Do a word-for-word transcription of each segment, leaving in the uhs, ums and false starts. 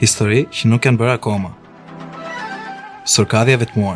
Histori që nuk janë bërë akoma. Sorkadhja vetmuar.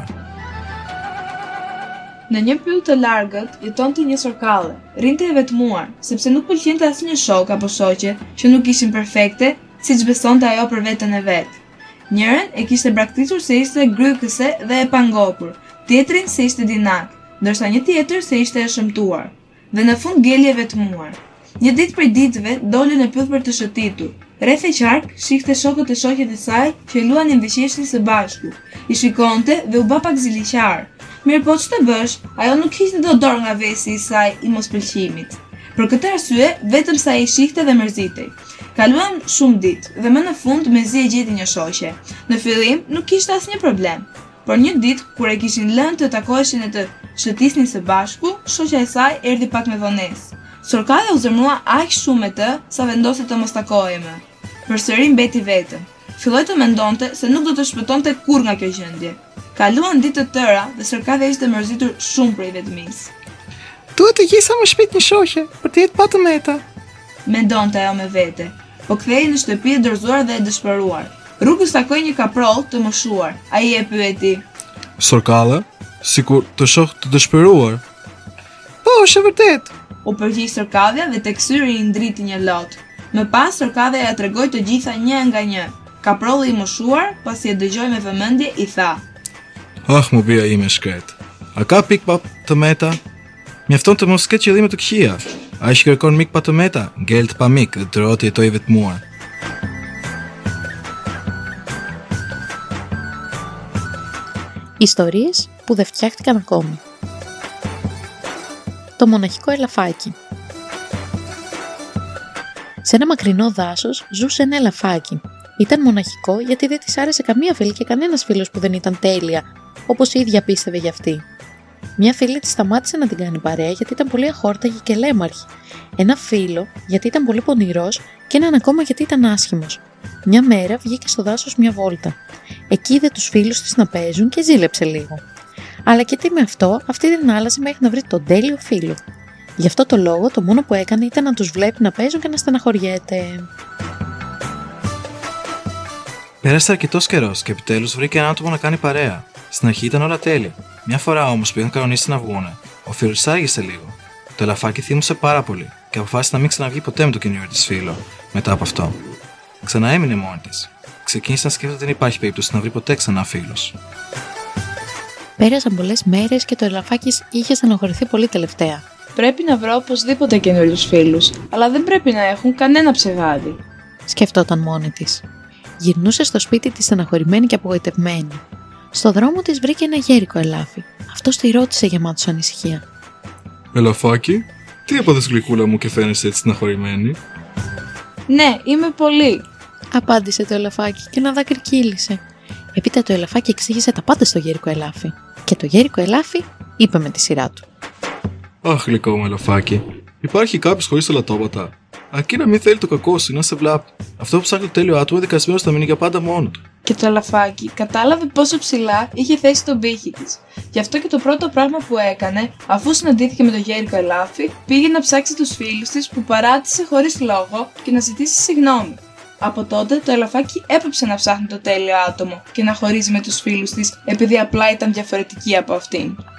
Në një pyll të largët jetonte një sorkalle. Rinte e vetmuar, sepse nuk pëlqente asnjë shok apo shoqe që nuk ishin perfekte, siç besonte ajo për veten e vet. Njërin e kishte braktisur se ishte grykëse dhe e pangopur, tjetrin se ishte dinak, ndërsa një tjetër se ishte e shëmtuar. Dhe në fund gjeli e vetmuar. Një ditë prej ditëve doli në pyll për të shëtitur. Rreth e qark shihte shokët e shoqet e saj që luanin veçeshtin së bashku. I shikonte dhe u bë pak ziliqar. Mirë po ç'të bësh, ajo nuk kishte do dorë nga vesi i saj i mospëlqimit. Për këtë arsye, vetëm sa i shihte dhe mërzitej. Kaluan shumë ditë dhe më në fund mezi e gjeti një shoqe. Në fillim nuk kishte asnjë problem, por një ditë kur e kishin lënë të takoheshin e të shëtisnin së bashku, shoqja e saj erdhi pak me vonesë. Sorkadhja u zemrua aq shumë me të sa vendosi të mos takohej më. Përsëri mbeti vetëm. Filloi të mendonte se nuk do të shpëtonte kurrë nga kjo gjendje. Kaluan ditë të tëra dhe Sorkadhja ishte mërzitur shumë prej vetmisë. Duhet të gjej sa më shpejt një shoqe për të jetë pa të meta, mendonte ajo me vete. Po kthehej në shtëpi e dorëzuar dhe e dëshpëruar. Rrugës takoi një kaproll të moshuar. Ai e pyeti: Sorkalle, sikur të shoh të dëshpëruar. Po, është e vërtet. U përgjigj Sorkadhja dhe tek syri i ndriti një lot. Më pas Sorkadhja ja tregoi të gjitha një nga një. Kaprolli i moshuar, pasi e dëgjoi me vëmendje, i tha: Ah, mu bia ime shkret. A ka pik pa të meta? Mjafton të mos ketë qëllime të këqija. Ai që kërkon mik pa të meta, ngel të pa mik dhe të rrot jetoj vetmuar. Ιστορίες που δεν φτιάχτηκαν ακόμη. Το μοναχικό ελαφάκι. Σε ένα μακρινό δάσος ζούσε ένα ελαφάκι. Ήταν μοναχικό γιατί δεν της άρεσε καμία φίλη και κανένας φίλος που δεν ήταν τέλεια, όπως η ίδια πίστευε γι' αυτή. Μια φίλη της σταμάτησε να την κάνει παρέα γιατί ήταν πολύ αχόρταγη και λέμαρχη. Ένα φίλο γιατί ήταν πολύ πονηρός και έναν ακόμα γιατί ήταν άσχημος. Μια μέρα βγήκε στο δάσος μια βόλτα. Εκεί είδε τους φίλους της να παίζουν και ζήλεψε λίγο. Αλλά και τι με αυτό, αυτή δεν άλλαζε μέχρι να βρει τον τέλειο φίλο. Γι' αυτό το λόγο το μόνο που έκανε ήταν να τους βλέπει να παίζουν και να στεναχωριέται. Πέρασε αρκετός καιρός και επιτέλους βρήκε ένα άτομο να κάνει παρέα. Στην αρχή ήταν όλα τέλεια. Μια φορά όμως που είχαν κανονίσει να βγούνε, ο φίλος άργησε λίγο. Το ελαφάκι θύμωσε πάρα πολύ και αποφάσισε να μην ξαναβγεί ποτέ με το καινούριο της φίλο μετά από αυτό. Ξανά έμεινε μόνη της. Ξεκίνησε να σκέφτεται ότι δεν υπάρχει περίπτωση να βρει ποτέ ξανά φίλος. Πέρασαν πολλές μέρες και το ελαφάκι είχε στενοχωρηθεί πολύ τελευταία. Πρέπει να βρω οπωσδήποτε καινούριους φίλους, αλλά δεν πρέπει να έχουν κανένα ψεγάδι, σκεφτόταν μόνη της. Γυρνούσε στο σπίτι της στεναχωρημένη και απογοητευμένη. Στο δρόμο της βρήκε ένα γέρικο ελάφι. Αυτός τη ρώτησε γεμάτος ανησυχία: Ελαφάκι, τι έπαθες γλυκούλα μου και φαίνεσαι έτσι στεναχωρημένη? Ναι, είμαι πολύ, απάντησε το ελαφάκι και ένα δάκρυ κύλησε. Έπειτα το ελαφάκι εξήγησε τα πάντα στο γέρικο ελάφι. Και το γέρικο ελάφι είπε με τη σειρά του: Αχ, γλυκό μου ελαφάκι, υπάρχει κάποιος χωρίς ελαττώματα. Αρκεί να μην θέλει το κακό σου, να σε βλάπτει. Αυτό που ψάχνει το τέλειο άτομο είναι δικασμένος να μείνει για πάντα μόνο του. Και το ελαφάκι κατάλαβε πόσο ψηλά είχε θέσει τον πύχη της. Γι' αυτό και το πρώτο πράγμα που έκανε, αφού συναντήθηκε με το γέρικο ελάφι, πήγε να ψάξει τους φίλους της που παράτησε χωρίς λόγο και να ζητήσει συγγνώμη. Από τότε το ελαφάκι έπαψε να ψάχνει το τέλειο άτομο και να χωρίζει με τους φίλους της επειδή απλά ήταν διαφορετική από αυτήν.